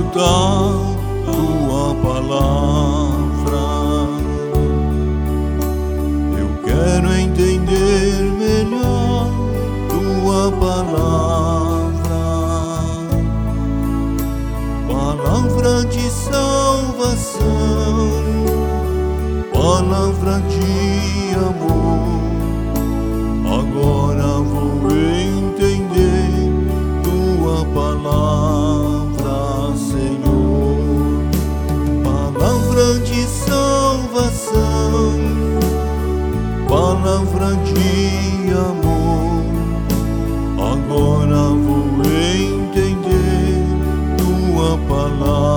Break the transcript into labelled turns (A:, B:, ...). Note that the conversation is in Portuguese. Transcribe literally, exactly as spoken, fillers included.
A: escutar tua palavra. Eu quero entender melhor tua palavra, palavra de salvação, palavra de amor. Agora vou entender tua palavra, Senhor. Palavra de salvação, palavra de amor. Agora vou entender tua palavra.